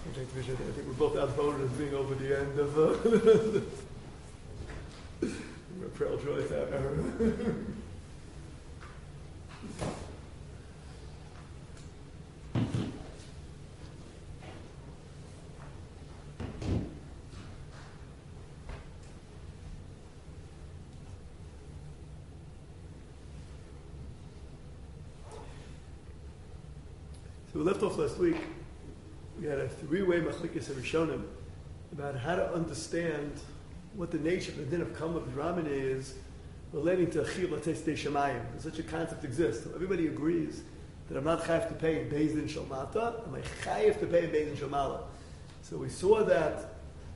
I think we're both outvoted as being over the end of Pearl Joyce era. So we left off last week. We had a three-way machlokes of Rishonim about how to understand what the nature of the din of Kama B'Dramine is relating to Chiv L'Tes Dei Shemayim. Such a concept exists. So everybody agrees that I'm not chayav to pay in Beis Din Shel Mata, I'm chayav to pay in Beis Din Shel Mala. So we saw that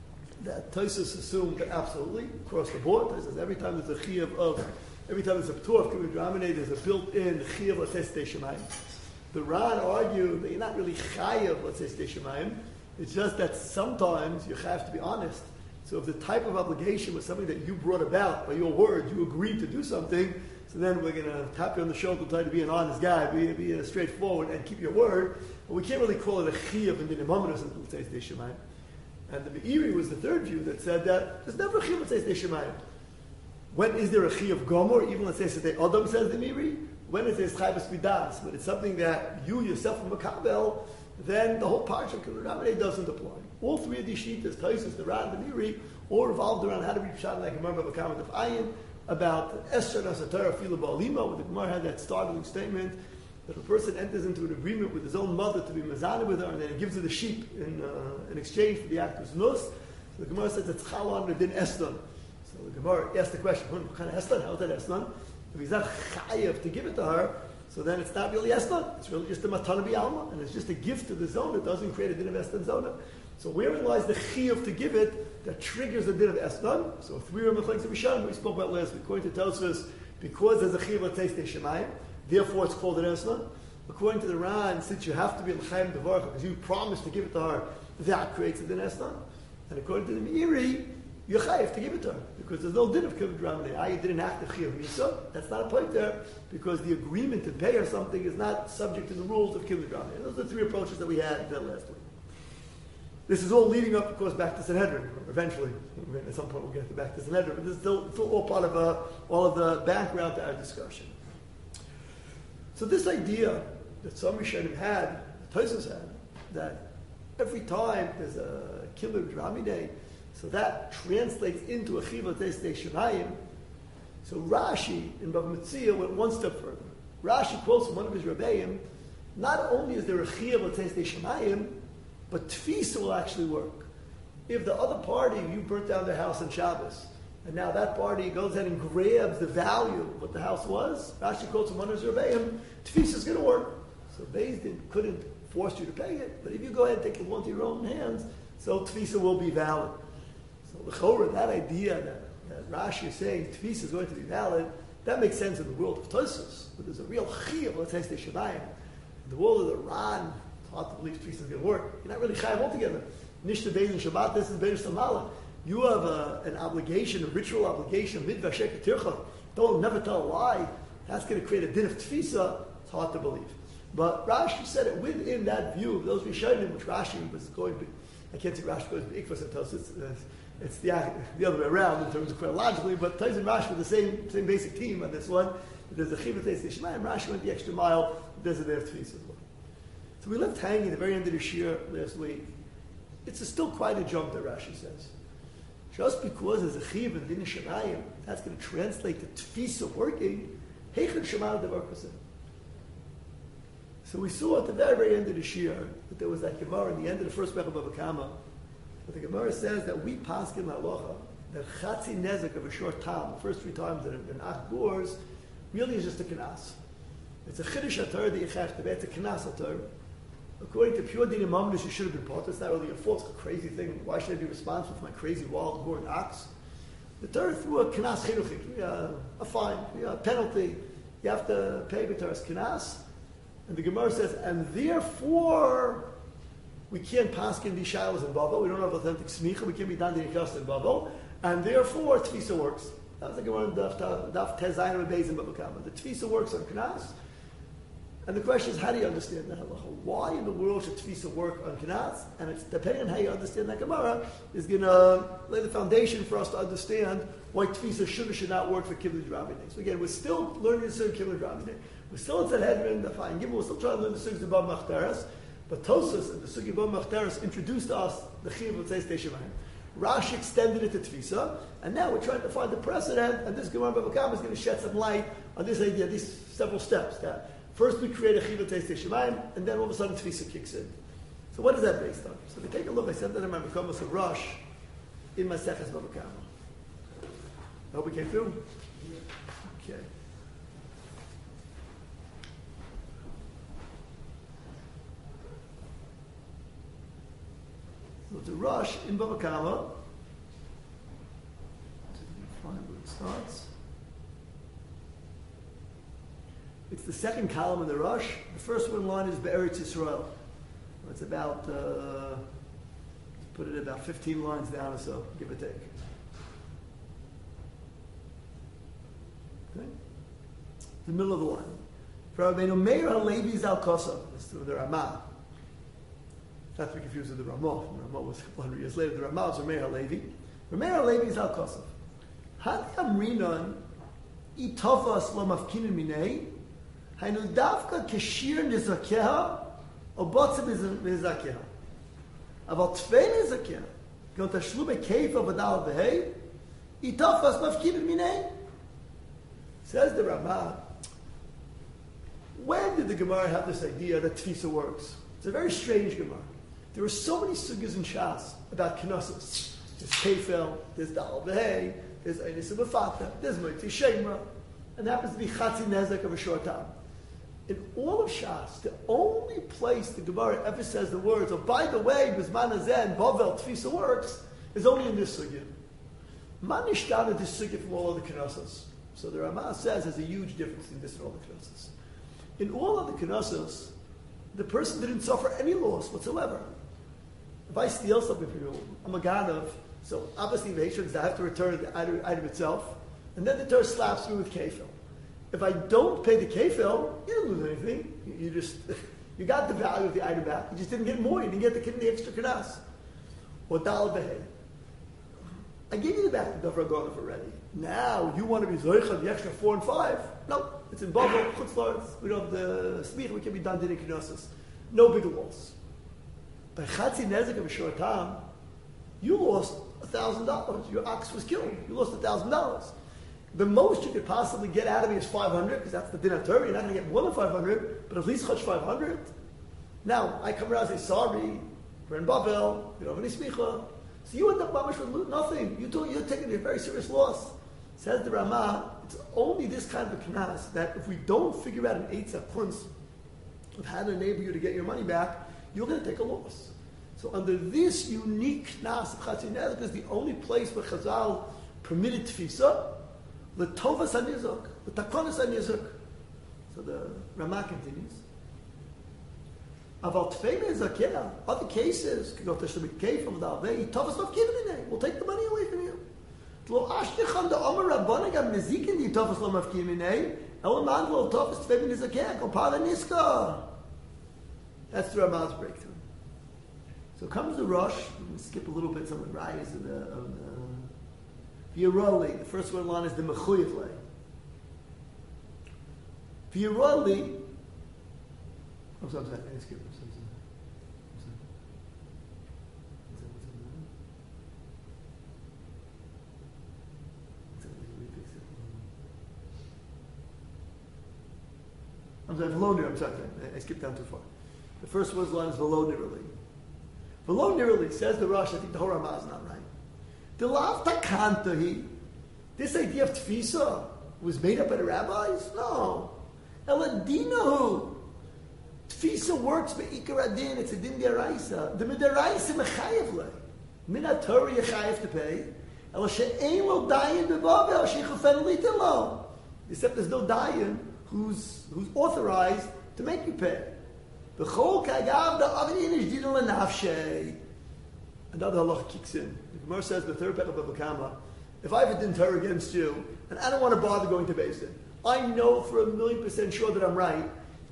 Tosfos assumed that absolutely across the board. It says every time there's a every time there's a p'tur of Kama B'Dramine, there's a built-in Chiv L'Tes Dei Shemayim. The Ran argued that you're not really chayav, let's say, Stei Shemayim. It's just that sometimes you have to be honest. So if the type of obligation was something that you brought about by your word, you agreed to do something, so then we're going to tap you on the shoulder and try to be an honest guy, be straightforward and keep your word. But we can't really call it a chiyav in the Nimaminus until it says Stei Shemayim. And the Meiri was the third view that said that there's never a chiyav that says Stei Shemayim. When is there a chiyav gomor? Even let's say Sotei Adam, says the Meiri. When it says chayvus midas, but it's something that you yourself are makabel, then the whole parsha of Kibbutzim doesn't apply. All three of these shittas, Tosfos, the Ran, the Meiri, all revolved around how to be pshat like Gemara Bavakamat of Ayin, about Esther Nasatara Fila Ba'alima, where the Gemara had that startling statement that a person enters into an agreement with his own mother to be mazana with her, and then he gives her the sheep in exchange for the act of znus. So the Gemara says it's chalon and din Esther. So the Gemara asked the question, what kind of Esther? How is that Esther? If he's not chayav to give it to her, so then it's not really Esther. It's really just a matana bi'alma, and it's just a gift to the zona. It doesn't create a din of Esther zona. So wherein lies the chayav to give it that triggers the din of Esther? So three machlokes of Rishonim we spoke about last week. According to Tosfos, because there's a chayav l'teis Dei Shemayim, therefore it's called an Esther. According to the Ran, since you have to be l'chaim devarcha because you promised to give it to her, that creates a din Esther. And according to the Meiri, you're chayav to give it to her because there's no din of kibbutz ramnei. I didn't have to chiyav misa. That's not a point there because the agreement to pay her something is not subject to the rules of kibbutz ramnei. Those are the three approaches that we had last week. This is all leading up, of course, back to Sanhedrin. Eventually, at some point, we'll get back to Sanhedrin. But this is still all part of all of the background to our discussion. So this idea that some Rishonim had, Tosfos had, that every time there's a kibbutz ramnei, so that translates into a chiv l'teis Dei Shemayim. So Rashi in Bava Metzia went one step further. Rashi quotes from one of his Rebbeim, not only is there a chiv l'teis Dei Shemayim, but tfisa will actually work. If the other party, you burnt down their house on Shabbos, and now that party goes ahead and grabs the value of what the house was, Rashi quotes from one of his Rebbeim, tfisa is going to work. So Beis Din couldn't force you to pay it, but if you go ahead and take the law into your own hands, so tfisa will be valid. So l'chorah, that idea that Rashi is saying tfisa is going to be valid, that makes sense in the world of Tosfos, but there's a real chiyav l'teis Dei Shemayim. In the world of the Ran, it's hard to believe tfisa is going to work. You're not really chayav altogether. Nishta Beis Din Shabbat, this is Beis Samala. You have an obligation, a ritual obligation, midva sheket tircha. Don't never tell a lie. That's going to create a din of tfisa. It's hard to believe. But Rashi said it within that view of those Rishonim, which Rashi was going to. I can't say Rashi goes to Ikvas and Tosfos. It's the other way around in terms of chronologically, but Tosfos and Rashi were the same basic team on this one. There's a chiv l'teis Dei Shemayim. Rashi went the extra mile. There's a day of tfisa as well. So we left hanging at the very end of the shir last week. It's still quite a jump that Rashi says. Just because there's a chiv in din Shemayim, that's going to translate to tfisa working. Heichad Shemayim devar kaseh. So we saw at the very, very end of the shir that there was that Gemara in the end of the first Mechah Bava Kama. But the Gemara says that we paskin halacha that chatzi nezek of a short time, the first three times that have been ach gors, really is just a kanas. It's a chiddush atar that you have to be. It's a kanas atar. According to pure din imamnus, you should have been taught. It's not really a false, crazy thing. Why should I be responsible for my crazy wild goring ox? The Torah threw a kanas chinuchik, a fine, a penalty. You have to pay b'taras kanas. And the Gemara says, and therefore we can't paskin these shilas in Bavel. We don't have authentic smicha. We can't be done in Bavel, and therefore tfisa works. That was the Gemara in Daf Tezayin Beis in Bava Kama. The tfisa works on Knas, And the question is, how do you understand that halacha? Why in the world should tefisa work on Knas? And it's depending on how you understand that Gemara, is going to lay the foundation for us to understand why tefisa should or should not work for Kibbutz Rabbi. So again, we're still learning the Sugya Kibbutz Rabbi. We're still in Sanhedrin, the Fine Gimel, we're still trying to learn the Sugya Bab Machteres, but Tosas and the Sugya Bab Machteres introduced to us the Chiv of Tzei Shemayim. Rashi extended it to Tfisa, and now we're trying to find the precedent, and this Gemara Bava Kama is going to shed some light on this idea, these several steps. That first we create a Chiv Teis Shemayim, and then all of a sudden Tfisa kicks in. So what is that based on? So we take a look, I said that in my Mekamos of Rosh, in Maseches Bava Kama. I hope we came through? Okay. So it's a Rosh in Bava Kama. Find where it starts. It's the second column in the Rosh. The first one line is Be'eretz Yisrael. It's about, put it about 15 lines down or so, give or take. Okay? The middle of the line. For Rabbeinu Meir HaLevi Zal Kosa. This is the Ramah. Not to be confused with the Ramah. The Ramah was a couple hundred years later. The Ramah was Rameir HaLevi. Rameir HaLevi Zal Kosa. Had Amrinon Itofas Lo Mafkinin Minei Hainu Davka Keshir Nizakeha Obotze Nizakeha Aval Tvei Nizakeha Gon Tashlu Bekeif Avadal Behei Itofas Mafkinin Minei. Says the Ramah, when did the Gemara have this idea that Tfisa works? It's a very strange Gemara. There are so many sugyas in Shas about Knessos. There's Kefel, there's Dal Behei, there's Einis B'Fata, there's Moitzi Shemra, and that happens to be Chatzi Nezek of a short time. In all of Shas, the only place the Gemara ever says the words, oh, by the way, Bizman Hazeh and Bavel Tfisa works, is only in this sugya. Man Nishtana this sugya from all other Knessos. So the Ramah says there's a huge difference in this and all the Knessos. In all other Knessos, the person didn't suffer any loss whatsoever. If I steal something from you, I'm a ganav, so obviously the Haitians, I have to return the item itself, and then the Torah slaps me with kefil. If I don't pay the kefil, you didn't lose anything. You just, you got the value of the item back. You just didn't get more. You didn't get the extra kanas. Or dal behe. I gave you the back of Ragonov already. Now you want to be zoicha the extra 4 and 5? No, it's in Babel, Chutzlars. We don't have the smich. We can be done in kenosis. No big loss. By Chatzi Nezek of a short time, you lost $1,000. Your ox was killed. You lost $1,000. The most you could possibly get out of me is 500, because that's the din of Torah. You're not going to get more than 500, but at least chach 500. Now I come around and say, sorry, we're in Babel. We don't have any smicha. So you end up mamish with nothing. You're taking a very serious loss. Says the Ramah, it's only this kind of a knas that if we don't figure out an eitzah kunz of how to enable you to get your money back, you're going to take a loss. So under this unique knas of Chatzi Nezek is the only place where Chazal permitted tfisa, l'tovas hanizok, l'takonas hanizok. So the Ramah continues. Aval tfei nezak, yeah. Other cases, we'll take the money away from you. Lo ashtichan da omer rabbanig am nezikin di tofas lo mafkim minei, el man lo tofas tfei nezakeh, kol pala niska. That's the Ramah's breakthrough. So comes the Rosh. We'll skip a little bit some of the rayas of the V'yiroli. The first one line is the mechuyev lay. V'yiroli. I'm sorry. I skip. I'm sorry, I skipped down too far. The first one line is V'lo nirali. V'lo nirali, says the Rosh, I think the whole Ramah is not right. The lav takantahi, this idea of tfisa was made up by the rabbis? No. Eladinahu. Tfisa works be'ikar adin, it's a din deraisa. The midaraisa mechayev le. Min ha-Torah yechayev to pay. Ela she'ein lo dayan be'bavel, she'chufen litin lo. Except there's no dayan who's authorized to make you pay. B'chol kagav da'avin inish dina l'nafshei. Another halacha kicks in. The Gemara says the third pech of Bava Kama, if I have a din Torah against you, and I don't want to bother going to Beis Din, I know for 1,000,000% sure that I'm right,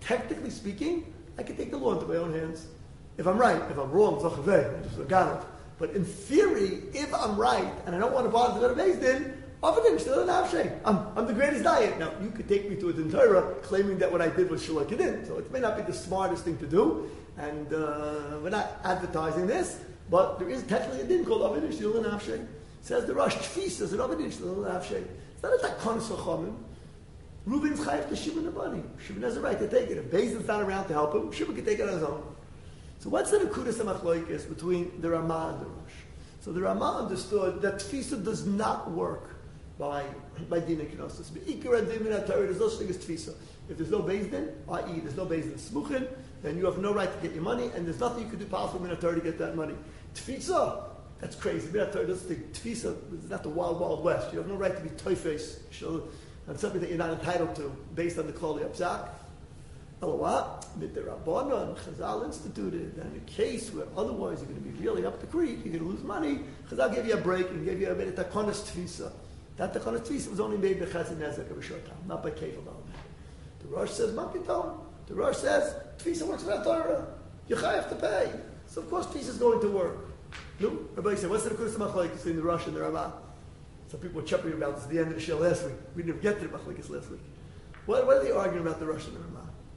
technically speaking, I can take the law into my own hands. If I'm right, if I'm wrong, zachaveh, I just got it. But in theory, if I'm right and I don't want to bother to go to Beis Din, still an avshay. I'm the greatest diet. Now, you could take me to a din Torah claiming that what I did was shalak din. So it may not be the smartest thing to do, and we're not advertising this, but there is technically a din called avin shtil and avshay. Says the Rosh Tfisa is an avin shtil and avshay. It's not a takon sachamim. Reuben's chayiv to Shimon Abani. Shimon has a right to take it. If Beis Din's not around to help him, Shimon can take it on his own. So what's the nekudas hamachloikis between the Ramah and the Rosh? So the Ramah understood that Tfisa does not work by Dina Knossos. There's no such thing as Tfisa. If there's no Beis Din, i.e. there's no Beis Din Smuchin, then you have no right to get your money, and there's nothing you can do possible in Torah to get that money. Tfisa, that's crazy. Torah doesn't think Tfisa is not the wild, wild west. You have no right to be toifes on something that you're not entitled to based on the Klali Abzak. What? Midirabbanan, Chazal instituted, and in a case where otherwise you're going to be really up the creek, you're going to lose money, Chazal gave you a break and gave you a bit of takonas tfisa. That takonas tfisa was only made by Chazal Nezek of a short time, not by Kevel Dalman. The Rosh says, Makitom. The Rosh says, tfisa works without Torah. You have to pay. So of course tfisa is going to work. No? Everybody said, what's the Nekudas HaMachlokes between the Rosh and the Ramah? Some people were chuckling about this at the end of the show last week. We didn't get to the Machlokes last week. What are they arguing about the Rosh and the Ramah?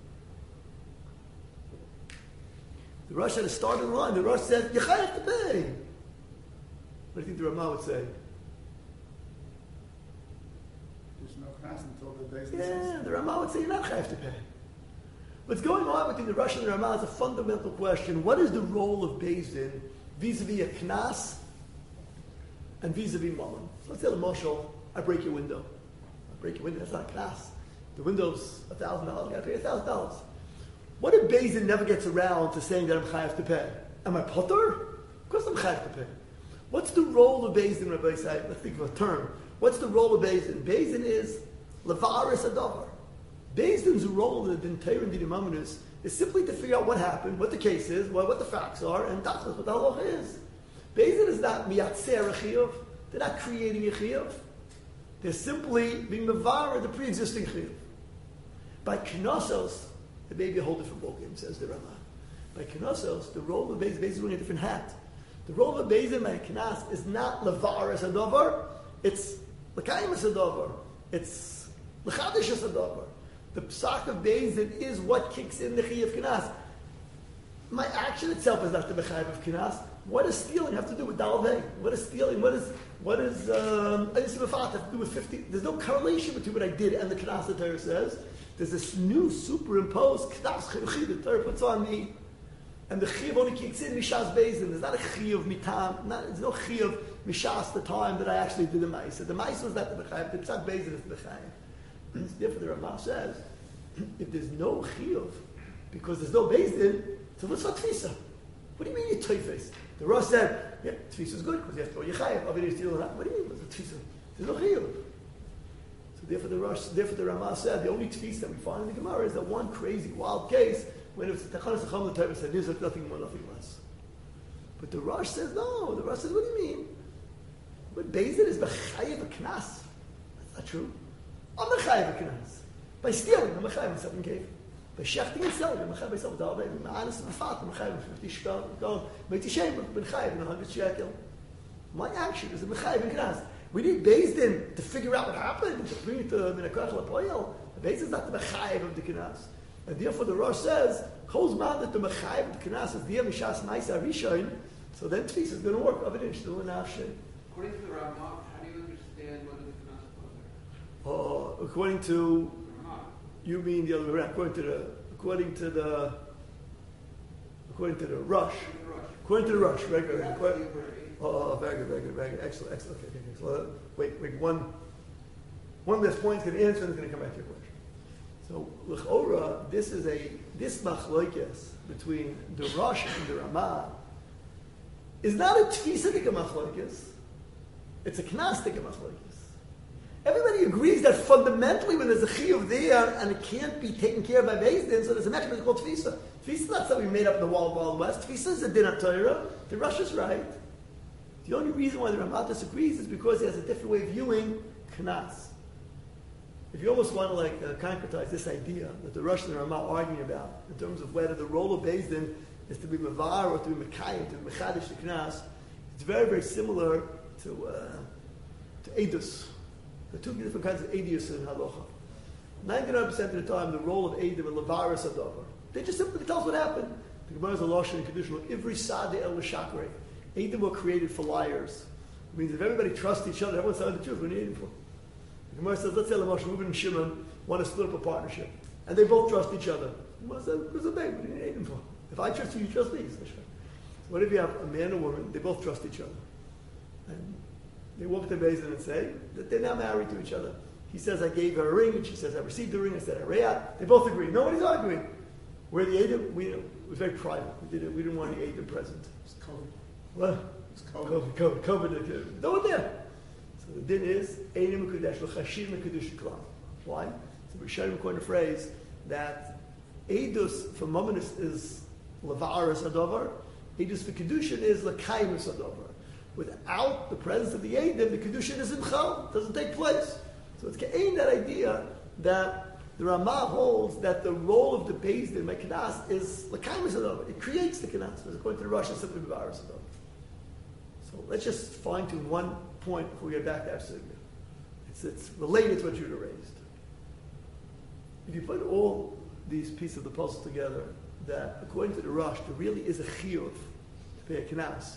The Rosh had to start in the line. The Rosh said, you have to pay. What do you think the Ramah would say? There's no class until the Beis Din. Yeah, the Ramah would say, you're not have to pay. What's going on between the Rosh and the Ramah is a fundamental question. What is the role of Beis Din vis-a-vis a knas and vis-a-vis mammon? So let's say the Moshel, I break your window. I break your window, that's not a knas. The window's $1,000, I got to pay $1,000. What if Beis Din never gets around to saying that I'm chayav to pay? Am I potter? Of course I'm chayav to pay. What's the role of Beis Din, Rabbi Say? Let's think of a term. What's the role of Beis Din? Beis Din is levaris adavar. Beis Din's role in the Din Torah and Din Imaminus is simply to figure out what happened, what the case is, what the facts are, and that's what the halacha is. Beis Din is not miyatzer a chiyuv. They're not creating a chiyuv. They're simply being mevarer the pre-existing chiyuv. By knossos, it may be a whole different ballgame, says the Ramah. By Knossos, the role of Beis Din is wearing a different hat. The role of Beis Din by Knas is not levaris adavar, it's lekayim adavar, it's lechadish adavar. The psak of Beis Din is what kicks in the chi of Knas. My action itself is not the mechayiv of Knas. What does stealing have to do with Dalvei? What is stealing? What is have to do with 50? There's no correlation between what I did and the Knas the Torah says. There's this new superimposed knas chinuchi the Torah puts on me, and the chiv only kicks in mishas Beis Din. There's not a chiv mitam. There's no chiv mishas the time that I actually did the ma'isa. The ma'isa was not the mechayiv. The psak Beis Din is the mechayiv. Therefore, the Ramah says, if there's no chiv because there's no Beis Din, so what's for tfisa? What do you mean you toifes? The Rosh said, yeah, tfisa is good because you have to go yechayiv. What do you mean? What's a tfisa? There's no chiv. Therefore, the Ramah said the only tfis that we find in the Gemara is that one crazy, wild case when it's the Tachanas Chacham the Torah said there's nothing more, nothing less. But the Rosh says no. The Rosh says, what do you mean? But Beis Din is b'chayev a knas. That's not true. I'm b'chayev a knas. By stealing, I'm b'chayev in 7 cave. By shechting and selling, I'm b'chayev by 7 dalvei. I'm honest and fat, I'm b'chayev in 50 shekel. Go, Meiti Shem, I'm b'chayev in 100 shekel. My action is a b'chayev in knas. We need Beis Din to figure out what happened, to bring it to Minakach Lapoyel. The Beis Din is not the Mechayiv of the Knas. And therefore the Rosh says, Chol's man that the Mechayiv of the Knas is the Mishas Maisa Rishon, so then Tfis is going to work. According to the Ramah, how do you understand what the Knas was? According to, you mean the other way around, according to the Rosh. According to the Rosh, right? Very good. Excellent. Okay. So wait. One last point is going to answer, and it's going to come back to your question. So l'chora, this machlokes between the Rosh and the Ramah is not a tfisadik machlokes; it's a knastik machlokes. Everybody agrees that fundamentally, when there's a chiyuv there and it can't be taken care of by Beis Din, so there's a mechanism called tfisa. Tfisa is not something we made up in the Wild West. Tfisa is a din of Torah. The Rosh is right. The only reason why the Ramah disagrees is because he has a different way of viewing knas. if you almost want to concretize this idea that the Rosh and the Ramah are arguing about in terms of whether the role of Beis Din is to be Mavar or to be Mekayim, to be Mechadish the Knas, it's very, very similar to Eidus. There are two different kinds of Eidus in Halacha. 99% of the time, the role of Eidim and Levaris Adover. They just simply tell us what happened. The Gemara is a Lashon and conditional. Ivri Sade El Shakre. Eidim were created for liars. It means if everybody trusts each other, everyone's telling the truth. What do you need for? The Gemara says, let's say Moshe, Reuben, and Shimon want to split up a partnership, and they both trust each other. The Gemara says, "Who's a babe? What do you need Eidim for? If I trust you, you trust me." So what if you have a man and a woman? They both trust each other, and they walk to Beis Din and say that they're now married to each other. He says, "I gave her a ring," and she says, "I received the ring." I said, "Arayat." They both agree. Nobody's arguing. Where the Eidim, it was very private. We didn't want the Eidim present. It's COVID. What? It's COVID. COVID. No one there. So the din is Eidim Mekudesh L'Chashim Mekudesh Klam. Why? So we're showing according to phrase that Eidus for Mominus is Levaris Adover. Eidus for Kedushin is Lekaimus Adover. Without the presence of the Eidim, the Kedushin is in Chal. It doesn't take place. So it's Ke'ein that idea that the Ramah holds that the role of the Beis Din, Knas, is Lekaimus Adover. It creates the Knas. According to the Rosh, it's simply Levaris Adover. So let's just fine-tune one point before we get back to our Sugya. It's related to what Judah raised. If you put all these pieces of the puzzle together, that according to the Rosh, there really is a chiyuv to pay a knas.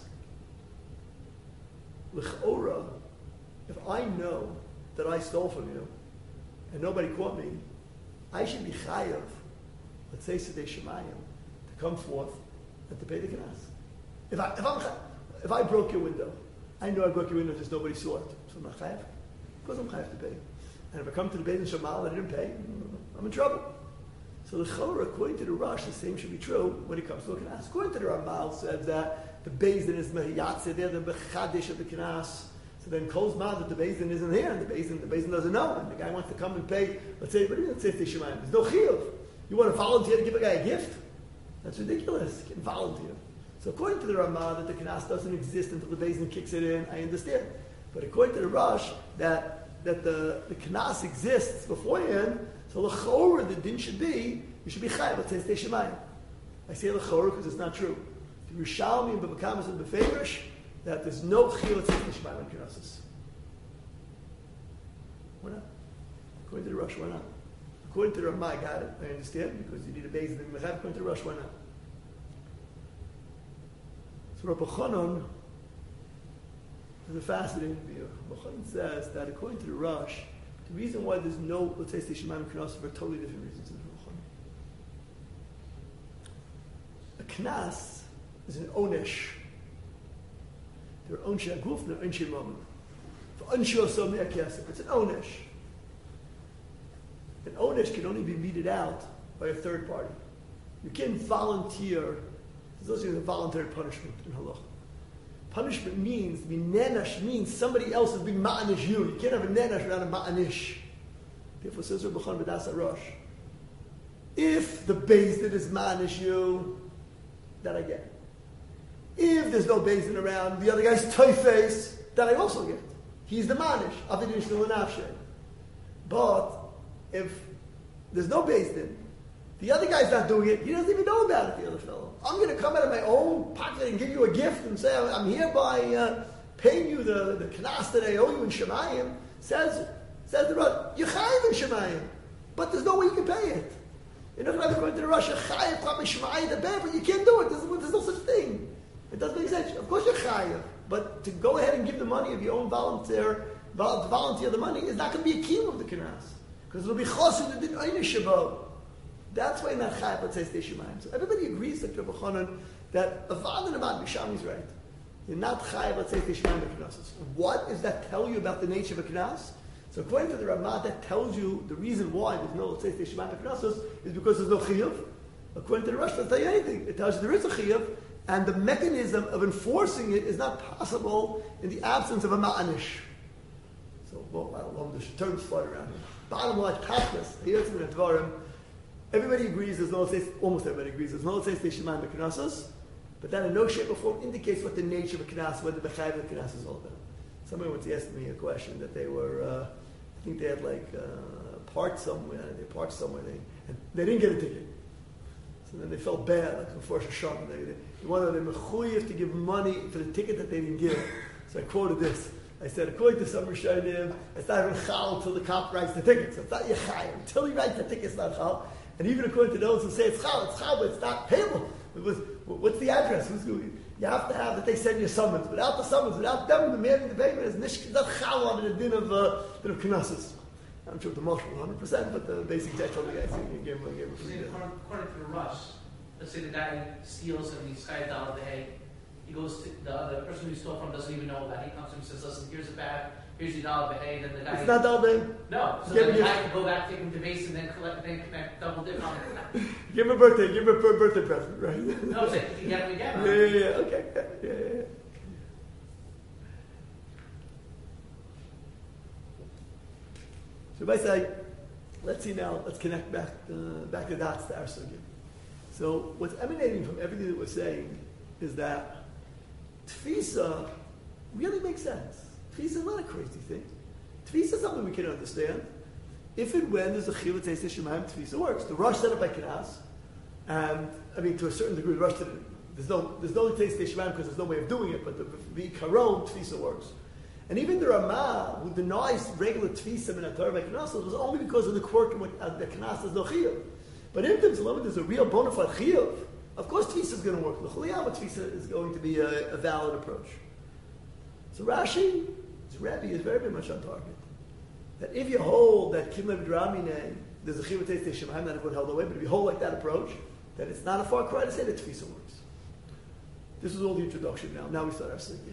L'chora, if I know that I stole from you and nobody caught me, I should be chayav, let's say Sedei Shemayim, to come forth and to pay the knas. If I broke your window, I know I broke your window because nobody saw it. So I'm not chayav. Of course I'm chayav to pay. And if I come to the Beis Din Shamal and I didn't pay, I'm in trouble. So the Chorah, according to the Rosh, the same should be true when it comes to a Knas. According to the Ramal, says that the Beis Din is Mehiyatze, they're the Bechadish of the Knas. So then Kol's mad that the Beis Din isn't here, and the Beis Din doesn't know, and the guy wants to come and pay, let's say, what do you mean, let's say Shemayim? There's no Chiyuv. You want to volunteer to give a guy a gift? That's ridiculous. You can volunteer. So according to the Ramah, that the Knas doesn't exist until the Beis Din kicks it in, I understand. But according to the Rosh, that the Knas exists beforehand, so l'chorah the din should be, you should be chayav, let's say Sedei Shemayim. I say l'chorah because it's not true. The Yerushalmi and B'Makamas and B'Feirish, that there's no chiyuv, let's say Sedei Shemayim on Knesses. Why not? According to the Rosh, why not? According to the Ramah, I got it, I understand, because you need a Beis Din Mechav. According to the Rosh, why not? So Rabbi Chanan is a fascinating view. Rabbi Chanan says that according to the Rosh, the reason why there's no, let's say, Sedei Shemayim and Knas for totally different reasons in the Chanan. A Knas is an Onesh. There are Onshe Aguf and there are Onshe Mammon. For Onshe Osam Ne'akesef, it's an Onesh. An Onesh can only be meted out by a third party. You can't volunteer. There's also a voluntary punishment in Halacha. Punishment means, nenash means somebody else is being ma'anish you. You can't have a nenash without a ma'anish. Therefore, says Rabbi Chanan B'das Rosh, if the Beis Din is ma'anish you, that I get. If there's no Beis Din around, the other guy's toy-face, that I also get. He's the ma'anish. Avidish l'nafshe. But if there's no Beis Din, the other guy's not doing it, he doesn't even know about it, the other fellow. I'm going to come out of my own pocket and give you a gift and say, I'm hereby paying you the knas that I owe you in Shemayim. Says the Rosh, you're chayiv in Shemayim, but there's no way you can pay it. You're not going to go into the Rosh, you're chayiv, probably Shemayim, the bed, but you can't do it. There's no such thing. It doesn't make sense. Of course you're chayiv, but to go ahead and give the money of your own volunteer the money is not going to be a key of the knas. Because it'll be chosin, it didn't own Shabbat. That's why not chayav, let's say Sedei Shemayim. So everybody agrees, like Rabbi Chanan, that Avad and Amad Bishami's right. You're not chayav, let's say Sedei Shemayim Knesses. What does that tell you about the nature of a knas? So according to the Ramah, that tells you the reason why there's no, let's say Sedei Shemayim Knesses is because there's no chiyuv. According to the Rosh, it doesn't tell you anything. It tells you there is a chiyuv, and the mechanism of enforcing it is not possible in the absence of a ma'anish. So, well, I don't know, the terms flood around here. Bottom line, tachlis, here it's in the Dvarim. Everybody agrees there's no, almost everybody agrees there's no, let's say, Sedei Shemayim Knesses, but that in no shape or form indicates what the nature of a knas, what the bechayev of a knas is all about. Somebody once asked me a question that they were, I think they had like parked somewhere. And they didn't get a ticket. So then they felt bad, like before Shoshana. They wanted them mechuyev to give money for the ticket that they didn't give. So I quoted this. I said, according to some Rishonim, it's not even chal until the cop writes the ticket. So it's not yechayim. Until he writes the ticket, it's not chal. And even according to those who say it's chal, but it's not payable. What's the address? Who's going? You have to have that they send you a summons. Without the summons, without them demanding the payment, is not chal on the din of knesses. I'm not sure if the Moshe 100%, but the basic text of the guy gave him a free deal. According to the rush, let's say the guy steals and he skies out of the hay. He goes to the person who he stole from doesn't even know about it. He comes to him and says, listen, here's a bag, here's your dollar hay. Then the guy... It's not dollar hay. No. So then the guy can go back, take him to base, and then connect double dip on it. Give him a birthday present, right? No, I'm saying, you get him again. Yeah, okay. Yeah. So if I say, let's see now, let's connect back the dots to our sugya. So what's emanating from everything that we're saying is that Tfisa really makes sense. Tfisa is not a crazy thing. Tfisa is something we can understand. If and when there's a chiyuv tzeitzei shemayim, Tfisa works. The Rosh set up by Knas, and I mean to a certain degree, the Rosh didn't. There's no tzeitzei shemayim because there's no way of doing it. But the karon Tfisa works. And even the Ramah, who denies regular Tfisa in a Torah by Knas, was only because of the quirk in the Knas is no chiyuv. But in terms of there's a real bona fide chiyuv. Of course, Tfisa is going to work. L'chuliyama Tfisa is going to be a valid approach. So Rashi, his Rebbe, is very, very much on target. That if you hold that Kimlev Dramine, there's a chiyuv tzeitzei shemayim, not everyone held away, but if you hold like that approach, then it's not a far cry to say that Tfisa works. This is all the introduction now. Now we start our sugya.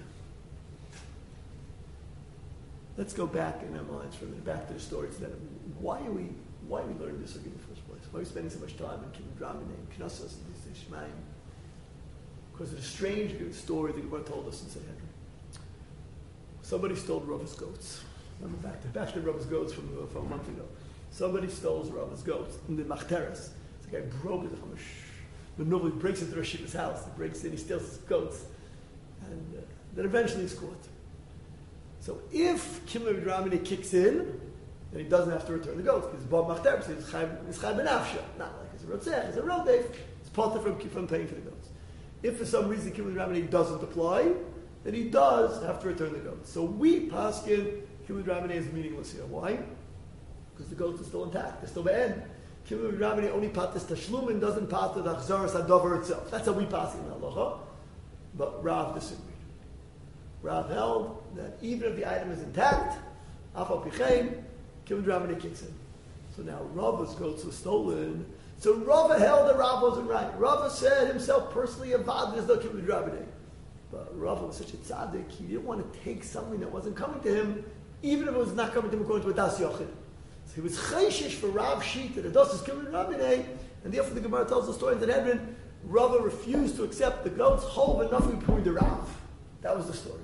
Let's go back in our minds for a minute, back to the story today. Why are we learning this in the first place? Why are we spending so much time in Kimlev Dramine, Knessos, and tzeitzei shemayim? Because of the strange story the Gemara told us in Sanhedrin. Somebody stole Rava's goats. Remember back to Rava's goats from a month ago. Somebody stole Rava's goats in the Machteres. The guy broke it. The nobody breaks into Rosh Hashiva's house. He breaks in, he steals his goats. And then eventually he's caught. So if Kimlev Dramine kicks in, then he doesn't have to return the goats because it's Bob Machteres. It's Chai Benafsha. Not like it's a Rotzech, it's a Rodef. It's part from paying for the goats. If for some reason Kimlev Dramine doesn't apply, then he does have to return the goats. So we paskin Kimlev Dramine is meaningless here. Why? Because the goats are still intact. They're still be'en. Kimlev Dramine only patas tashlumin, doesn't patas the achzaras hadover itself. That's how we paskin the halacha. But Rav disagreed. Rav held that even if the item is intact, afal pichein, Kimlev Dramine kicks in. So now Rava's goats were stolen. So Rava held that Rav wasn't right. Rava said himself personally, avad, there's no Kimlev Dramine. But Rava was such a tzaddik, he didn't want to take something that wasn't coming to him, even if it was not coming to him according to a das yochid. So he was chayshish for Rav Shita, that das is Kimlev Dramine, and therefore the Gemara tells the story in the Sanhedrin, Rava refused to accept the goats whole and nothing between the Rav. That was the story.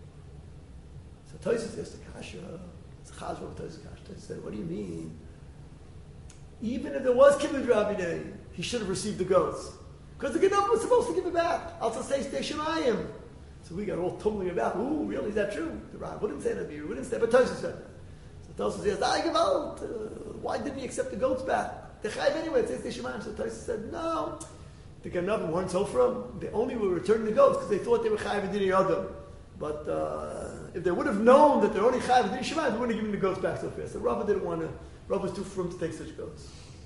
So Tosfos asked the kasha, it's a chazra of Tosfos kasha. Tosfos said, what do you mean? Even if there was Kimlev Dramine, he should have received the goats. Because the Gedolah was supposed to give it back. Also say Shemayim. So we got all tumbling about, ooh, really, is that true? The Rav wouldn't say that, wouldn't say, but Tosfos said that. So Tosfos says, why didn't he accept the goats back? They're chayv anyway, it says Shemayim. So Tosfos said, no. The Gedolah weren't so from. They only were returning the goats because they thought they were chayv and didn't Adam. But if they would have known that they're only chayv and didn't Shemayim, they wouldn't have given the goats back so fast. So Rav didn't want to, Rav was too from to take such goats.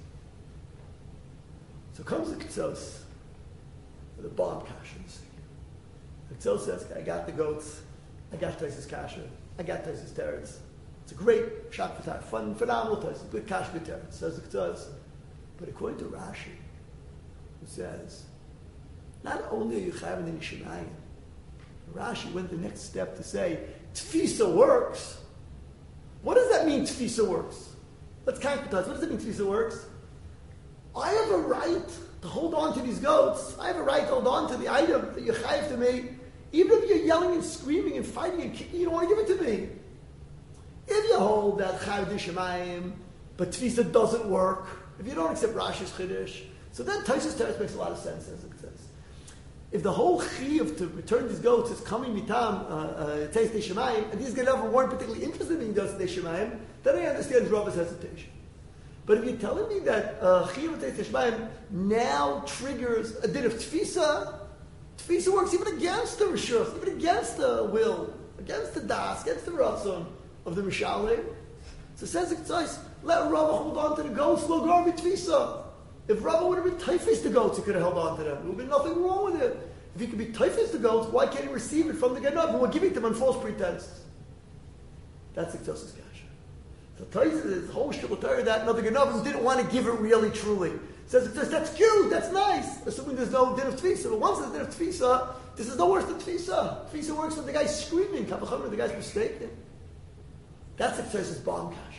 So comes the Ketzos. The bomb kasha. The Ktzel says, I got the goats, I got Tosfos kasha, I got Tosfos teretz. It's a great shot for time, phenomenal Tosfos, good kasha, good teretz, says the Ktzel. But according to Rashi, who says, not only are you chayv in Shemayim, Rashi went the next step to say, Tfisa works. What does that mean, Tfisa works? Let's concretize. What does it mean, Tfisa works? I have a right to hold on to these goats. I have a right to hold on to the item that you're chayiv to me. Even if you're yelling and screaming and fighting and kicking, you don't want to give it to me. If you hold that chayiv d'shemayim, but tfisa doesn't work, if you don't accept Rashi's chiddush, so then Tosfos teretz makes a lot of sense, as it says. If the whole chiyuv to return these goats is coming mitam tzeitzei shemayim, and these Gedolah weren't particularly interested in those tzeitzei shemayim, then I understand Rava's hesitation. But if you're telling me that Chiyuv Teis Shemayim now triggers a din of Tfisa, Tfisa works even against the Rishus, even against the will, against the Das, against the Ratzon of the Mishalim. So it says it's nice, let Rava hold on to the goats, lo gar Tfisa. If Rava would have been typhus the goats, he could have held on to them. There would have been nothing wrong with it. If he could be typhus the goats, why can't he receive it from the Ganav? And we're giving it to him on false pretense. That's Iktosis Kasha. So Taisa is whole shul Torah that another Ganavim didn't want to give it really truly. Says that's cute, that's nice. Assuming there's no din of Tfisa. But once there's din of Tfisa, this is no worse than Tfisa. Tfisa works when the guy's screaming, Kavachomer, the guy's mistaken. That's Iktosis bomb Kasha.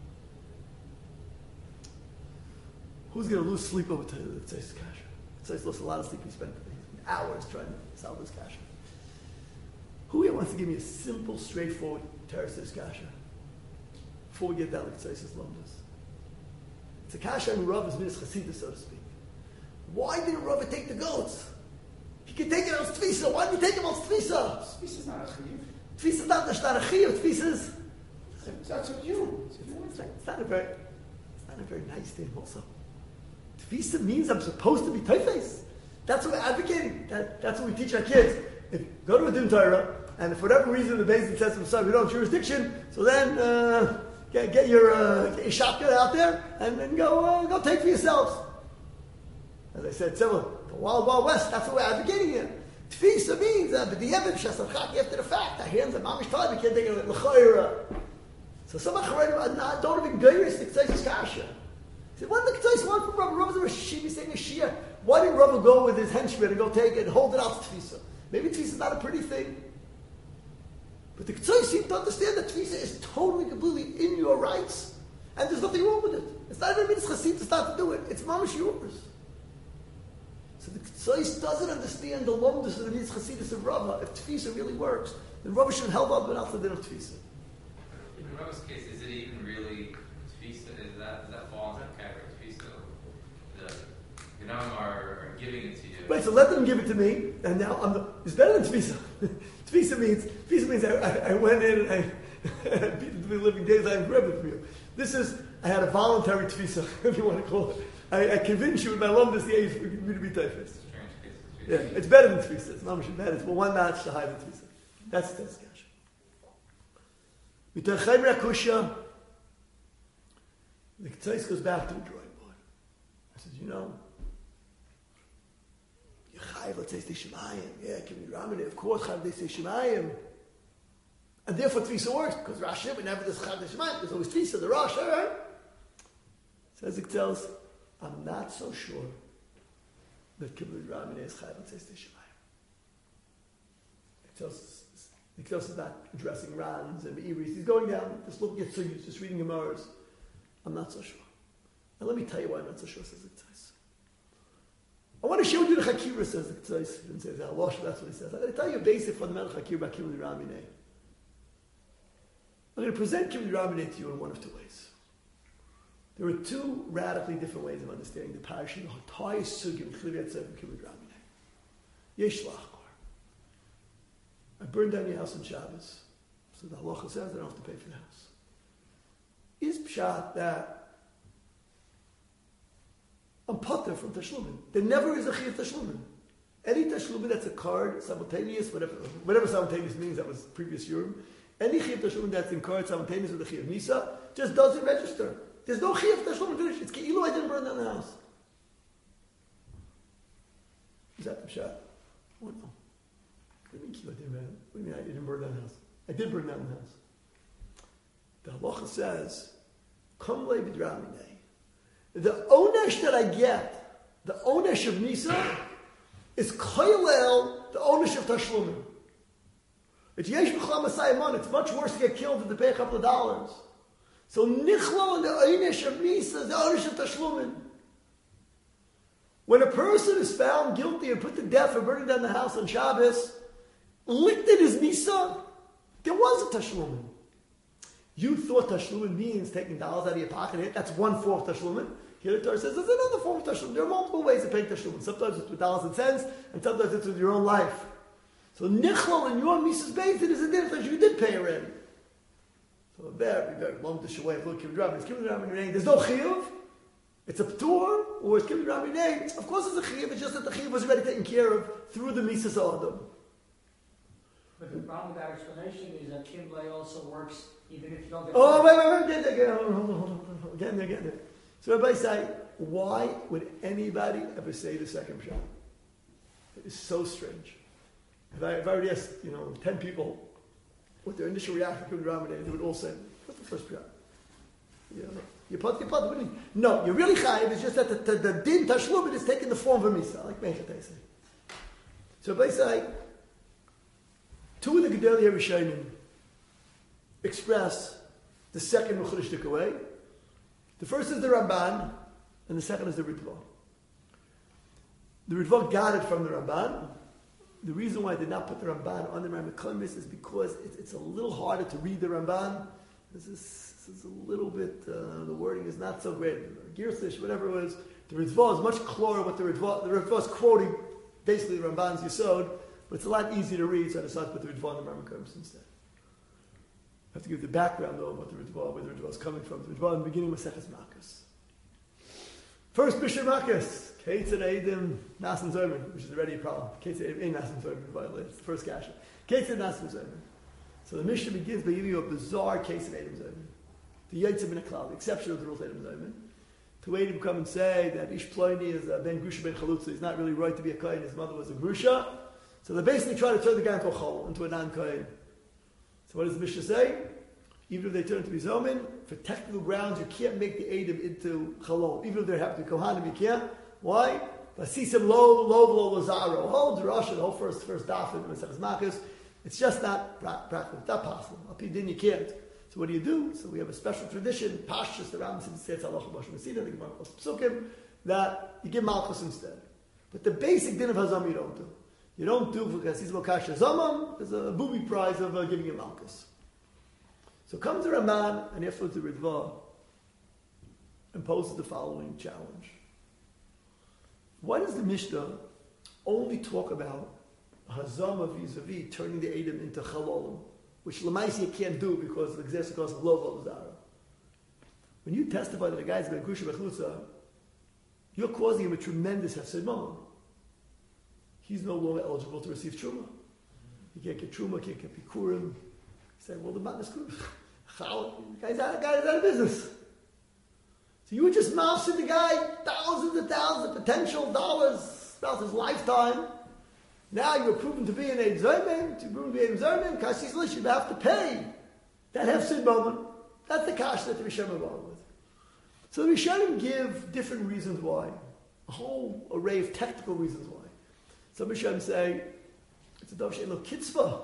Who's going to lose sleep over Iktosis Kasha? Iktosis lost a lot of sleep. He spent hours trying to solve this Kasha. Who here wants to give me a simple, straightforward Teresis Kasha? Before we get down to Ktaisis Lomdas. It's a Kasha and Rava's Minas Chasidus, so to speak. Why didn't Rava take the goats? He could take it on Tvisa. Why did he take him on Tvisa? Tvisa is not a chiyuv. Tvisa is not a chiyuv. Tvisa is... That's what you. It's not a very nice thing also. Tvisa means I'm supposed to be Taifes. That's what we're advocating. That's what we teach our kids. If you go to a Din Torah, and if for whatever reason the Beis Din says to them, sorry, we don't have jurisdiction, so then get your shotgun out there and then go take for yourselves. As I said, the Wild Wild West, that's what we're advocating here. Tfisa means, but the Yemen, Shasarchak, after the fact, our hands are mamish tied, we can't take it l'chayra. So some Acharonim don't even go to the Ktaisis Kasha. He said, what did the Ktaisis want from Rava? Rava was a Shiva saying a Shia. Why didn't Rava go with his henchman and go take it and hold it out to Tfisa? Maybe Tfisa is not a pretty thing. But the Ktaisis seem to understand that Tfisa is totally, completely in your rights. And there's nothing wrong with it. It's not even Mitzvah Chasid to start to do it. It's mamash yours. So the Ktaisis doesn't understand the lomdus of the Mitzvah Chasidus of Rava. If Tfisa really works, then Rava should help out without the din of Tfisa. In Rava's case, is it even really Tfisa? Is that fall into the category of Tfisa? The Ganaim are giving it to you. Right, so let them give it to me, and now it's better than Tfisa. Tfisa means I went in and I beat the living days I grabbed it from you. I had a voluntary Tfisa, if you want to call it. I convinced you with my lumdus the age for me to be typhus. Yeah, it's better than Tfisa. It's not much better. It's one notch to higher than Tfisa. That's the Kasha. Mitachayim Rakusha. The Ktaisis goes back to the drawing board. I said, Yechayiv L'Tzeis Shemayim. Yeah, Kivni Ramane, of course, Chayiv L'Tzeis Shemayim. And therefore Tfisa works, because Rashi, whenever there's Chayiv L'Tzeis Shemayim, there's always Tfisa, the Rosh, all right? Says it tells, I'm not so sure that Kivni Ramane is Chayiv L'Tzeis Shemayim. It tells us not addressing Rans and Iris. He's going down, just looking at Sugyas, just reading Gemaras. I'm not so sure. And let me tell you why I'm not so sure, says the Ktaisis. I want to show you the Chakira, says the Ktaisis. He didn't say that. That's what he says. I'm going to tell you a basic fundamental Chakira about Kivni Ramane. I'm going to present Kivni Ramane to you in one of two ways. There are two radically different ways of understanding the parish in the entire Sugya of Chiliviyat Sefer Kivni Ramane. Yesh Lachkor. I burned down your house on Shabbos. So the halacha says I don't have to pay for the house. Is pshat that I'm potter from tashlumin. There never is a chiyuv tashlumin. Any tashlumin that's a card, simultaneous, whatever simultaneous means, that was previous Yurim. Any chiyuv tashlumin that's in card simultaneous with the chiyuv misa just doesn't register. There's no chiyuv tashlumin finish. It's ke'ilu I didn't burn down the house. Is that the pshat? Oh no. What do you mean I didn't burn down the house? I did burn down the house. The halacha says, Kom le b'dramine. The onesh that I get, the onesh of Nisa, is koylel the onesh of Tashlumin. It's yesh b'chlam asayimon. It's much worse to get killed than to pay a couple of dollars. So nichlo and the onesh of Nisa is the onesh of Tashlumin. When a person is found guilty and put to death for burning down the house on Shabbos, licked in his Nisa, there was a Tashlumin. You thought Tashlumin means taking dollars out of your pocket. That's one form of Tashlumin. Here the Torah says there's another form of Tashlumin. There are multiple ways of paying Tashlumin. Sometimes it's with dollars and cents, and sometimes it's with your own life. So Nichlal in your Mises Beit, it is a difference. You did pay already. So a very, very long way of looking at It's Kibbutz Rabbi. There's no chiyuv. It's a p'tur, or it's Kibbutz Rabbi. Of course it's a chiyuv, it's just that the chiyuv was already taken care of through the Misas Adam. But the problem with that explanation is that Kimblay also works even if you don't get... Oh, wait, get there, hold on. Get there. So everybody say, why would anybody ever say the second pshat? It is so strange. If I already asked, 10 people what their initial reaction to Ramadan, they would all say, what's the first pshat? You put. No, you're really chayiv. It's just that the din tashlubit is taking the form of a misa, like Meichatei say. So everybody say, two of the Gedolei Rishonim express the second Mechudishtik way. The first is the Ramban, and the second is the Ritva. The Ritva got it from the Ramban. The reason why I did not put the Ramban on the Rambam is because it's a little harder to read the Ramban. This is a little bit, the wording is not so great. Girsish, whatever it was, the Ritva is much clearer what the Ritva is quoting basically the Ramban's Yesod, but it's a lot easier to read, so I decided to put the Ritva on the Rambam instead. I have to give the background though about the Ritva, where the Ritva is coming from. The Ritva in the beginning was Seches Makkos. First Mishnah Makkos, Ketzad Eidim Nasan Zomer, which is already a problem. Ketzad Eidim Nasan Zomer, it's the first kasha. Ketzad Nasan Zomer. So the Mishnah begins by giving you a bizarre case of Eidim Zomer. The Yitzim in a cloud, the exception of the rules Eidim Zomer. To Eidim come and say that Ish Ploini is Ben Grusha Ben Chalutza, he's not really right to be a Kohen, his mother was a Grusha. So they basically try to turn the guy into a Chol, into a non-Kohen. So what does the Mishnah say? Even if they turn to be Zomin, for technical grounds, you can't make the Eidim into Chalol. Even if they're happy to Kohanim, you can't. Why? Vasisim lo lazaro. Whole Drasha, the whole first daf in Maseches Makkos, it's just not practical. It's not possible. Up Din you can't. So what do? So we have a special tradition, Pashtus, the Rambam says Halacha Moshe Messina, the Gemara calls Psukim, that you give Malchus instead. But the basic din of Hazam you don't do. You don't do because he's Mokasha Zamam, there's a booby prize of giving him Malchus. So comes the Raman, and afterwards the Ritva imposes the following challenge. Why does the Mishnah only talk about Hazama vis-a-vis turning the Eidim into Chalolim, which Lamaisi you can't do because of the existence of Lo Zara? When you testify that a guy's Ben Grusha Bechutza, you're causing him a tremendous Hefsed Mamon. He's no longer eligible to receive Truma. He can't get Truma, can't get Bikurim. He said, well, the man is good. The guy's out of business. So you would just mouth the guy thousands and thousands of potential dollars throughout his lifetime. Now you're proven to be an Eid Zayman, Kashi's list, you have to pay that Hefsid moment. That's the Kash that the Rishonim are going with. So the Rishonim give different reasons why. A whole array of technical reasons why. Some Rishonim say, it's a Dov She'en Lo Kitzvah.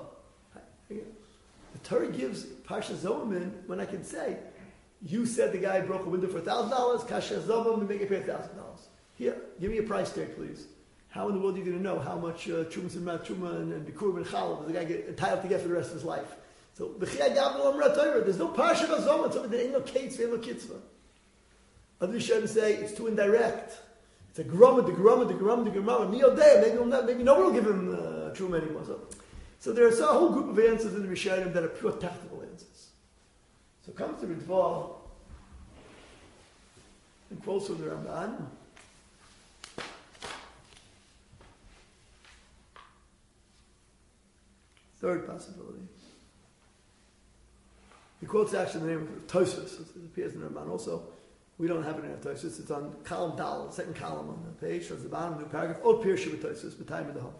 The Torah gives Parsha Zomin when I can say, you said the guy broke a window for $1,000, Kasha Zomin, we make it pay $1,000. Here, give me a price tag, please. How in the world are you going to know how much Truma and Bikurim and Chalal does the guy get entitled to get for the rest of his life? So, there's no Parsha Zomin, something that ain't no Kates, ain't no Kitzvah. Other Rishonim say it's too indirect. It's a grama, the grama. Maybe no one will give him Truma anymore. So there's a whole group of answers in the Rishonim that are pure technical answers. So comes the Ritva and quotes from the Ramban. Third possibility. He quotes actually the name of Tosfos. It appears in the Ramban also. We don't have it in our Tosfos. It's on column Dal, the second column on the page, towards the bottom of the paragraph. Od Pirshu Tosfos, the time of the home.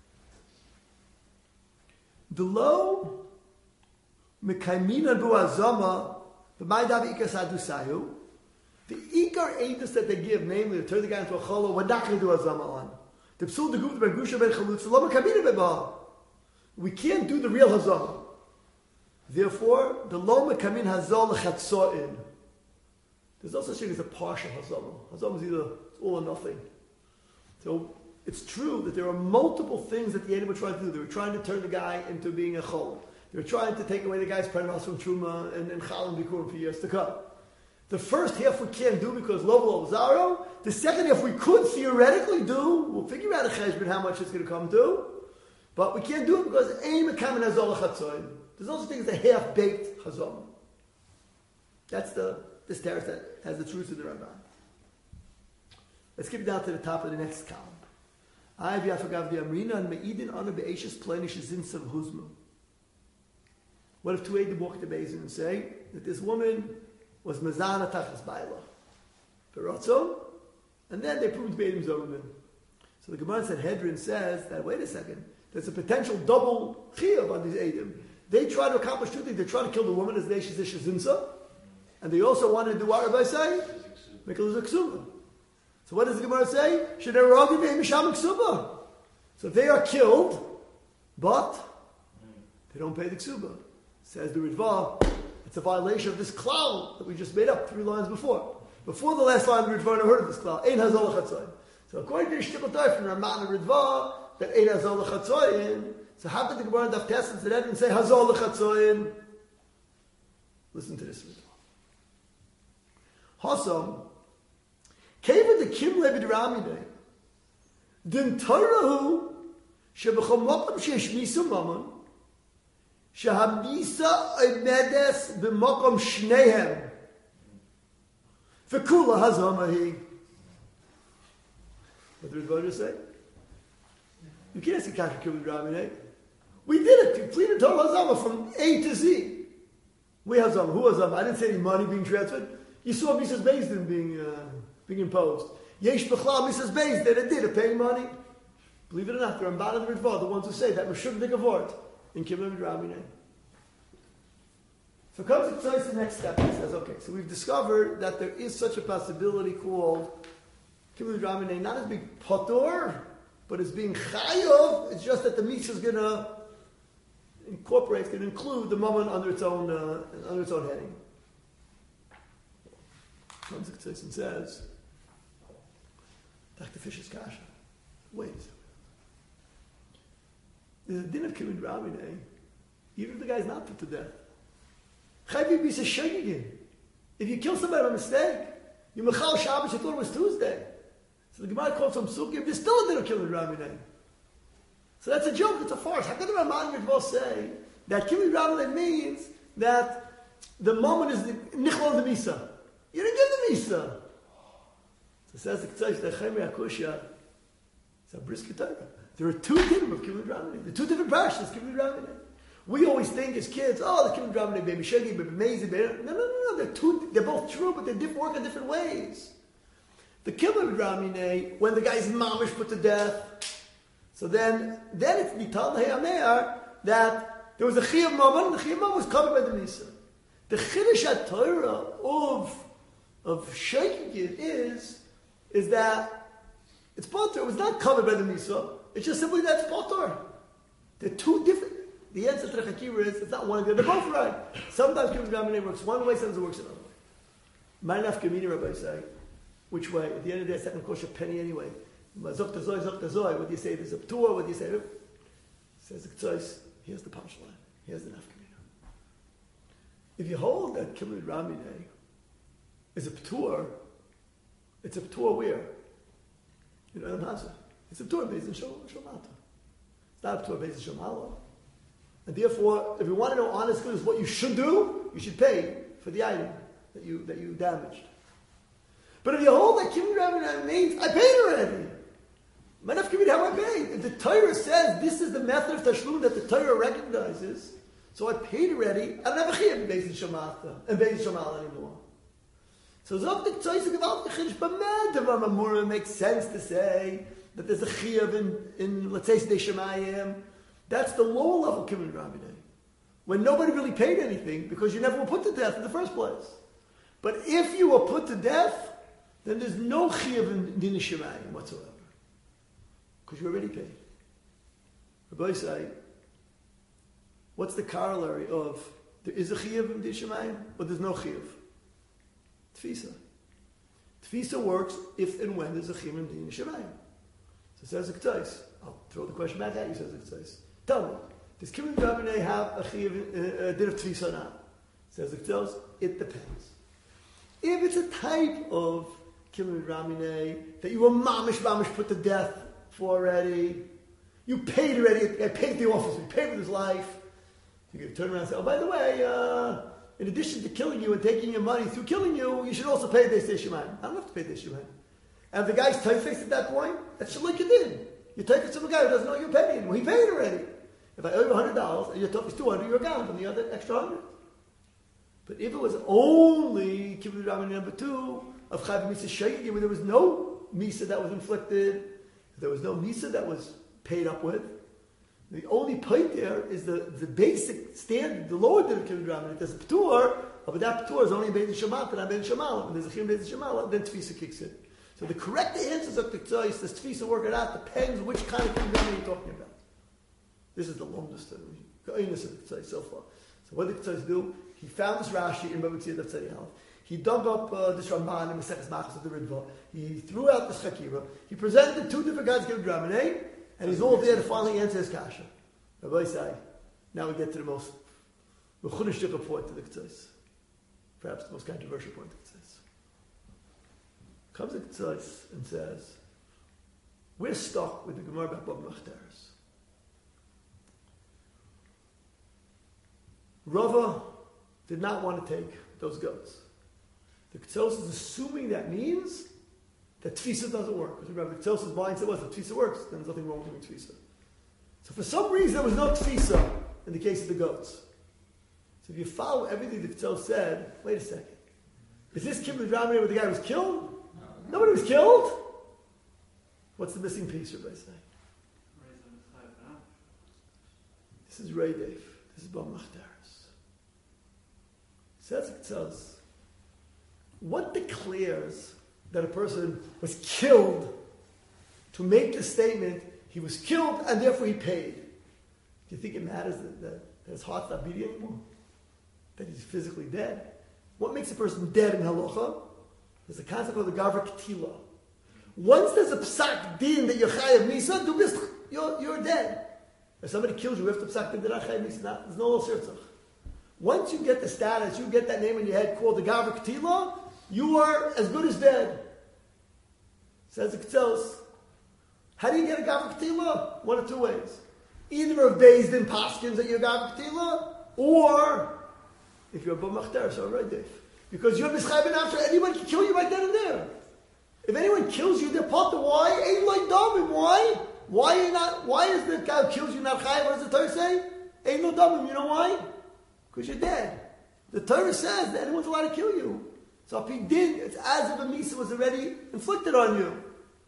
Below Mekaimina Buazama, the Maidav Ikas Adusayu, the Ikar Aedus that they give, namely to turn the guy into a Cholo, we're not going to do Azama on. The Psul the Guf, the Ben Grusha Ben Chalutza, Lo Mekaimina Beba. We can't do the real Hazama. Therefore, the Lo Mekamin Hazal Chatsoin. There's no such thing as a partial Hazama. Hazama is either all or nothing. So, it's true that there are multiple things that the Eidim were trying to do. They were trying to turn the guy into being a Chol. They were trying to take away the guy's prenos from Truma and Chal and Bikurim for years to come. The first half we can't do because Lo Zaro. The second half we could theoretically do. We'll figure out a cheshbon how much it's going to come to. But we can't do it because Ein Mekamin Hazol Chatzoin. There's no such thing as a half-baked Hazom. That's this teretz that has the truth of the Ramban. Let's skip down to the top of the next column. What if two Eidim walk to Beis Din and say that this woman was Mazana Tachas Baila for Ratzon, and then they proved Beis Din Zorumin. So the Gemara Sanhedrin says that, wait a second, there's a potential double chiyuv on these Eidim. They try to accomplish two things. They try to kill the woman as Neishes Zinsa, and they also want to do what Rabbi say? Make a Ksuba. So what does the Gemara say? Should they all be Misham Ksuba? So if they are killed, but they don't pay the Ksuba, says the Ritva, it's a violation of this klal that we just made up 3 lines before. Before the last line, the Ritva never heard of this klal. Ein hazol l'chatzoyin. So according to the Shtickle Toy from Raman and Ritva, that ein hazol l'chatzoyin. So how could the Gemara Daf Tessin to that and say hazol l'chatzoyin? Listen to this Ritva. Hasam, Keva the Kim Levid Ramide, Din Torahu, Shebechom Mokam Shesh Misa Maman, Shahamisa Omedes B'Mokom Shnehem, Fekula Hazamahi. What did the Ritva say? You can't say Kasha Kim Levid Ramide. We did it, completed Torah Hazama from A to Z. We Hazama. Who Hazama? I didn't say any money being transferred. You saw Mrs. Beis Din being imposed. Yesh B'chlal Mrs. Beis Din, it did, it paying money. Believe it or not, the Ramban and the Ritva, the ones who say that Rishon Digavort in Kibbutz Rabbi. So comes the next step. He says, okay, so we've discovered that there is such a possibility called Kibbutz Rabbi, not as being Pator, but as being Chayav. It's just that the Misha is going to incorporate, it's going to include the moment under its own heading. Comes the and says, Dr. Fisher's Kasha. Wait a second. There's a din of Kibbutz Rabbi, even if the guy's not put to death. Chayvi be shegigin. If you kill somebody by mistake, you mechal Shabbos, you thought it was Tuesday. So the Gemara calls some sukkim, there's still a din of Kibbutz Rabbi. So that's a joke, it's a farce. How could the Ramban and Ritva say that Kibbutz Rabbi means that the moment is the nichlal the Misa? You didn't give the Misa. So it says the Ktsayish, the Chaymi HaKushya, it's a brisk Torah. There are 2 dinim of Kibbutz Rabbi. There are 2 different parashas, Kibbutz Rabbi. We always think as kids, oh, the Kibbutz Rabbi, baby Shegi, baby Mezi, baby. No. They're both true, but they work in different ways. The Kibbutz Rabbi, when the guy's mamish put to death, so then it's Nital He'amer that there was a Chiyuv Mammon, and the Chiyuv Mammon was covered by the Misa. The Chiddush HaTorah of shaking it is that it's Potter. It was not covered by the Misa. It's just simply that it's Potter. They're 2 different. The answer to the Chakira is it's not one of them. They're both right. Sometimes Kibbutz Rabbi works one way, sometimes it works another way. My nafkamina, Rabbi say, which way? At the end of the day, it's not going to cost you a penny anyway. Zok tazoi. What do you say? There's a p'tur. What do you say? Says the Ktsois. Here's the punchline. Here's the nafkamina. If you hold that Kibbutz Rabbi is a p'tur, it's a p'tur where? You know what I'm saying? It's a p'tur based in Shomata. It's not a p'tur based in Shomala. And therefore, if you want to know honest goodness, what you should do, you should pay for the item that you damaged. But if you hold that Kibbutz Rabbi means, I paid already. Manaf Kibbutz, how I paid? If the Torah says this is the method of Tashlum that the Torah recognizes, so I paid already, I don't have a chiyuv based in Shomata and based in Shomal anymore. So Zok the Ktsois Gevalt Chiddush B'med Devar Mamura makes sense to say that there's a chiyuv in let's say Sdei Shemayim. That's the lower level Kibbutz Rabbi Day, when nobody really paid anything because you never were put to death in the first place. But if you were put to death, then there's no chiyuv in Din Shemayim whatsoever, because you already paid. Rabbi say, what's the corollary of there is a chiyuv in Din Shemayim, but there's no chiyuv? Tfisa. Tfisa works if and when there's a chiyuv in Din Shemayim. So it says the Ktsois. I'll throw the question back at you, says the Ktsois. Tell me, does Kibbutz Rabbi have a din of Tfisa now? Says the Ktsois, it depends. If it's a type of Kibbutz Rabbi that you were mamish put to death for already, you paid already, I paid the office, we paid with his life, you're going to turn around and say, oh, by the way, in addition to killing you and taking your money through killing you, you should also pay the Shemayim. I don't have to pay the Shemayim. And if the guy's typeface at that point, that's shalik yadin. You take it from a guy who doesn't know you're paying. Well, he paid already. If I owe you $100 and your typeface $200, you're gone from the other extra $100. But if it was only Kibbutz Ramin number 2 of Chayav Misa Shaygi, where there was no Misa that was inflicted, there was no Misa that was paid up with, the only point there is the basic standard, the lower than Kibbutz Ramin. If there's a P'tur, but that P'tur is only in Beis Shemal, and I'm Beis Shemal. When there's a Chim Beis Shemal, then Tfisa kicks in. So the correct answers of Ktsois, does Tfisa work it out, depends which kind of Kibbutz Ramin you're talking about. This is the longest of Ktsois so far. So what did Ktsois do? He found this Rashi in Bava K'tzir of Tzadi Aleph. He dug up this Ramban in Maseches Machas of the Ritva. He threw out this Chakira. He presented 2 different guys Kibbutz Ramin, and he's all there to finally answer his kasha. Rabbi say, now we get to the most mechudishtika point to the Ktsois. Perhaps the most controversial point to the Ktsois. Comes the Ktsois and says, we're stuck with the Gemara about Bava Machteres. Rava did not want to take those goats. The Ktsois is assuming that means that Tfisa doesn't work. Because remember, the Ktsois' mindset was if Tfisa works, then there's nothing wrong with doing Tfisa. So for some reason, there was no Tfisa in the case of the goats. So if you follow everything the Ktsois said, wait a second. Is this Kibbutz Ramin where the guy was killed? Nobody was killed? What's the missing piece, Rabbi say? This is Reidev. This is Bava Machteres. Says Ktsois. What declares that a person was killed to make the statement he was killed and therefore he paid? Do you think it matters that his heart's not beating anymore? That he's physically dead? What makes a person dead in halacha? There's a concept called the Gavra Ketila. Once there's a psak din that you're chayav misa, you're dead. If somebody kills you, you have to psak din that you're chayav misa. There's no little sirtzach. Once you get the status, you get that name in your head called the Gavra Ketila, you are as good as dead. Says the Ktsois. How do you get a Gavra Ketila? One of 2 ways. Either of Beis Din Paskins that you're Gavra Ketila, or if you're a Bava Machteres or a Reidev. Because you're Mischayben after anyone can kill you right then and there. If anyone kills you, they're part of why? Ain't like Damim. Why? Why is the guy who kills you not Chayav? What does the Torah say? Ain't no Damim. You know why? Because you're dead. The Torah says that anyone's allowed to kill you. So if he did, it's as if a Misa was already inflicted on you.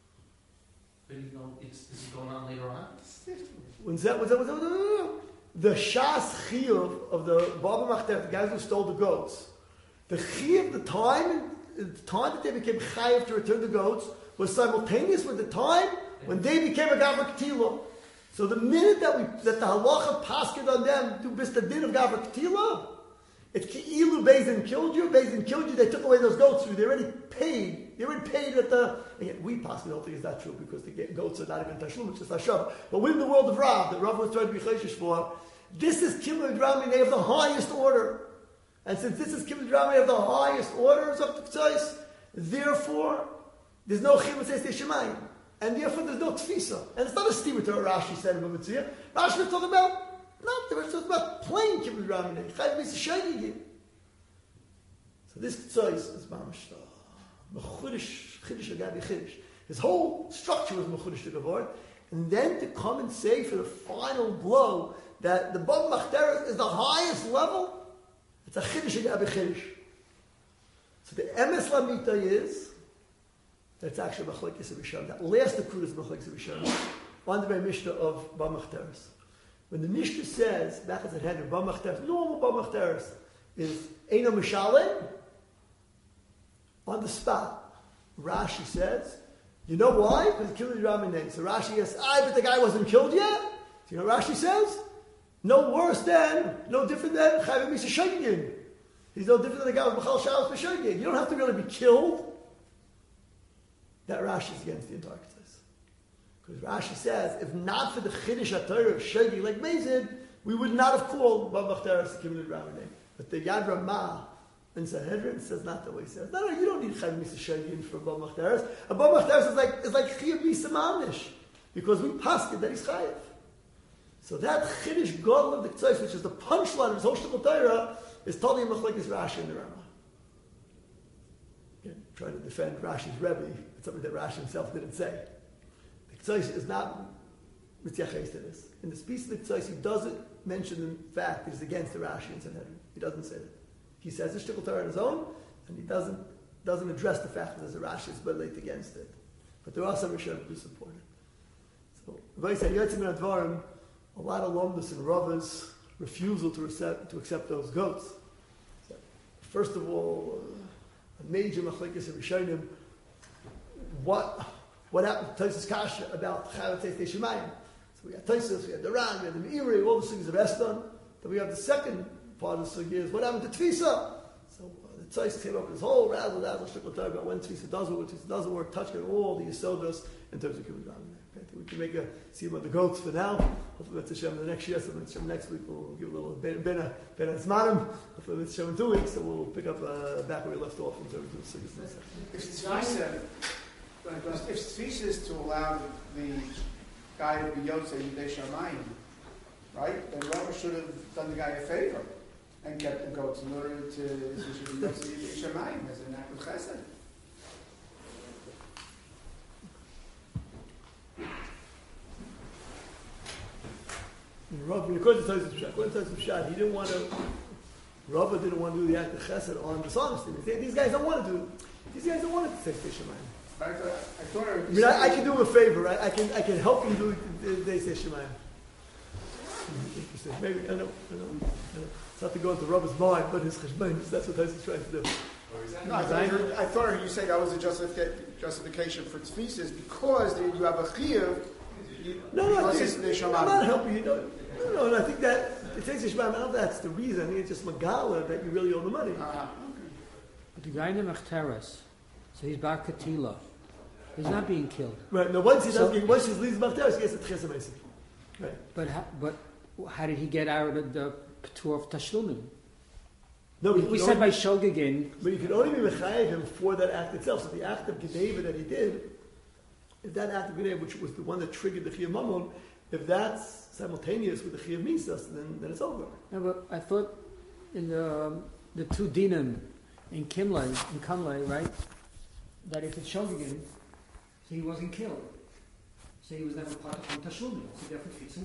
But you know, this is going on later on. What's that? The Shas Chiyuv of the Bava Machteres, the guys who stole the goats, the Chiyuv, the time that they became Chayav to return the goats, was simultaneous with the time when they became a Gavra Ketila. So the minute that the halacha pasked on them to bista din of Gavra Ketila, it's Ki'ilu Beis Din killed you, they took away those goats from you, they already paid at the, again, we possibly don't think it's that true because the goats are not even Tashlum, it's just Hashav. But within the world of Rav, that Rav was trying to be Chayshish for, this is Kibbutz Ramin of the highest order. And since this is Kibbutz Ramin of the highest orders of the Ktsois, therefore, there's no Chiyuv Tzei Shemayim. And therefore there's no Tfisa. And it's not a steamer to what Rashi said in Bava. Rashi was talking about, they were talking about plain Kibbutz Ramin. Chayav Misa Shaygi. So this Ktsois is Mamash Mechudish, Chidish Agabi Chidish. His whole structure was Mechudish to Gavor. And then to come and say for the final blow that the Bava Machteres is the highest level, it's a Chidish Agabi Chidish. So the Emes Lamita is, that's actually Machlekes Rishon. That last Akud is Machlekes Rishon. On the very Mishnah of Bava Machteres. When the Mishnah says, back as it had in Bava Machteres, normal Bava Machteres is Eino Mishaleh, on the spot, Rashi says, you know why? Because he killed the Ramin. So Rashi says, but the guy wasn't killed yet. So you know what Rashi says? No different than Chayav Misa Shayyin. He's no different than the guy with B'chal Shalos B'Shayyin. You don't have to really be killed. That Rashi is against the entire Ktsois. Because Rashi says, if not for the Chiddush HaTorah of Shayyin like Mezid, we would not have called Bava Machteres the Kibbutz Ramin. But the Yad Ramah in Sanhedrin says not the way he says. No, you don't need Chayav Misa Shayyin for Bava Machteres. A Bava Machteres is like Chayav Misa Manish. Because we passed that he's Chayav. So that Chiddush Gadol of the Ktsois, which is the punchline of his whole Shtickle Torah, is totally machlekes Rashi and the Rama. Again, trying to defend Rashi's Rebbe, it's something that Rashi himself didn't say. The Ktsois is not mityaches to this. In the piece of the Ktsois, he doesn't mention the fact that he's against the Rashi and Sanhedrin. He doesn't say that. He says the Shtickle Torah on his own, and he doesn't address the fact that there's a Rashi is late against it. But there are some Rishonim who support it. So, Rabbi said, Yotzim min Advarim, a lot of Lomdus and Ravas refusal to accept those goats. So, first of all, a major machlekes of Rishonim. What happened to Tosfos Kasha about Chayav Teis Shemayim? So we had Tosfos, we had the Ran, we had the Meiri, all the sugyas of Eston. Then we have the second part of the sugya is what happened to Tfisa. So the Tosfos came up with this whole razzle-dazzle shtickle talk about when Tfisa does work, when Tfisa doesn't work, touching all the Yisodos in terms of Kibbutz Ram. I think we can make a see about the goats for now. Hopefully, that's Hashem the next year. So Hashem next week we'll give a little ben Zmanim. Hopefully, that's Hashem in 2 weeks. So we'll pick up back where we left off in terms of the sugyas. If Tzvisa is to allow the guy to be Yotzei Yidei Shamayim, right? Then Rama should have done the guy a favor and kept the goats in order to be Yotzei Yidei Shamayim as an act of chesed. Rav, according to Tosfos Pshat, he didn't want to. Rava didn't want to do the act of chesed on dishonesty. These guys don't want to do. These guys don't want to take Shemayim. I can do him a favor. Right? I can help him do the Deis Shemayim. Interesting. Maybe I don't know. It's not to go into Rava's mind, but his cheshbon. That's what Tosfos is trying to do. No, I thought you said that was a justification for Tzvisas because you have a chiyuv. No, I'm not helping you. No, and I think that it takes Shemayim. I don't know if that's the reason. I think it's just Magala that you really owe the money. But the guy named Machteres, so he's Bar Katila. He's not being killed. Right. Now, once he's leaves Machteres, he gets a Tchesa Meisik. Right. But how did he get out of the Patur of Tashlumim? No, we said by Shogegin. But you can only be mechayev him for that act itself. So the act of Gedeva that he did, if that act of Gedeva, which was the one that triggered the Chiyuv Mamon, if that's simultaneous with the Chiyuv Misas, then it's over. No, but I thought in the two dinim in Kamlei, right? That if it's Shogegin, so he wasn't killed. So he was never part of Tashlumim. So therefore,